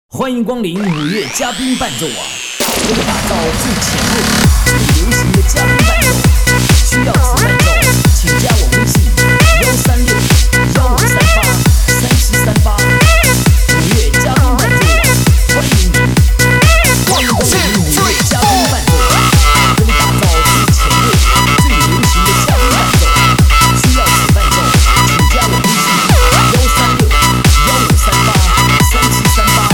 欢迎光临五月嘉宾伴奏啊！为了打造最前卫、最流行的嘉宾伴奏，需要此伴奏，请加我微信136-1538-3738。五月嘉宾伴奏，欢迎你！欢迎光临五月嘉宾伴奏，为了打造最前卫、最流行的嘉宾伴奏，需要此伴奏，请加我微信136-1538-3738。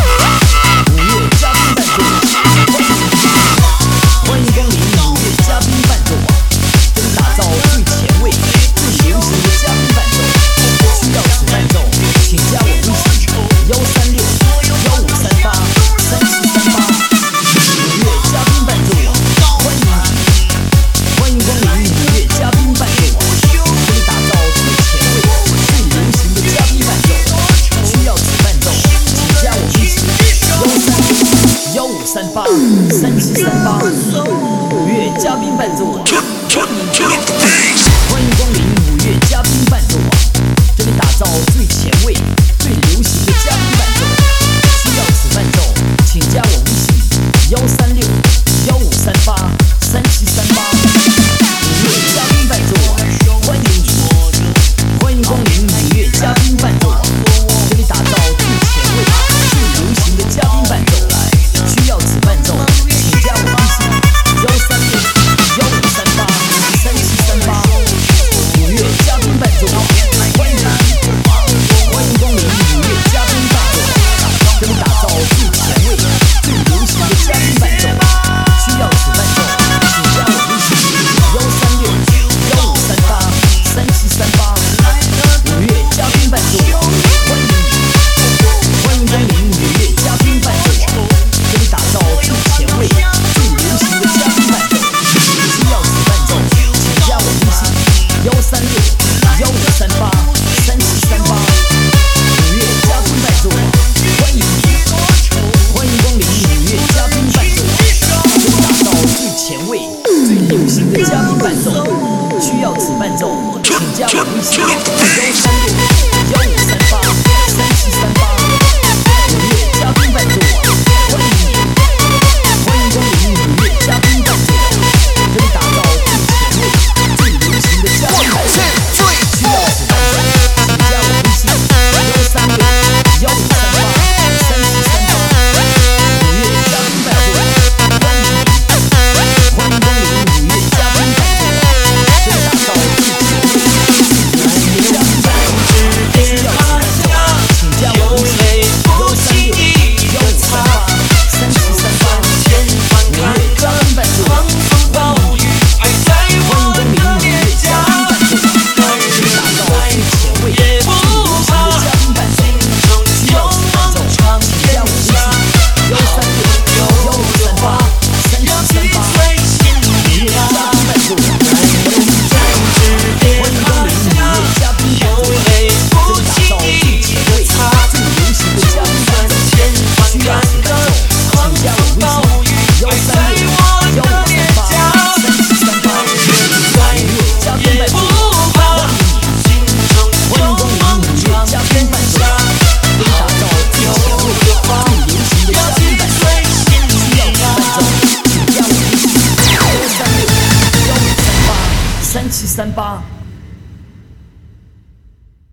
五月嘉宾伴奏，欢迎光临五月嘉宾伴奏啊！这里打造最前卫、最流行的嘉宾伴奏，需要此伴奏，请加我微信136-1538-3738。五月嘉宾伴奏啊，欢迎你！欢迎光临五月嘉宾伴奏啊！这里打造最前卫、最流行的嘉宾伴奏，需要此伴奏，请加我微信136-1538-3738。五月嘉宾伴奏，欢迎你！欢迎光临五月嘉宾伴奏，这里打造最前卫、最流行的嘉宾伴奏，需要此伴奏，请加我微信136-1538-3738。五月嘉宾伴奏，欢迎你！欢迎光临五月嘉宾伴奏，这里打造最前卫、最流行的嘉宾伴奏，需要此伴奏，请加我微信136-1538-3738。五月嘉宾伴奏，欢迎你！欢迎光临五月嘉宾伴奏，这里打造最前卫、最流行的嘉宾伴奏，需要此伴奏，请加我微信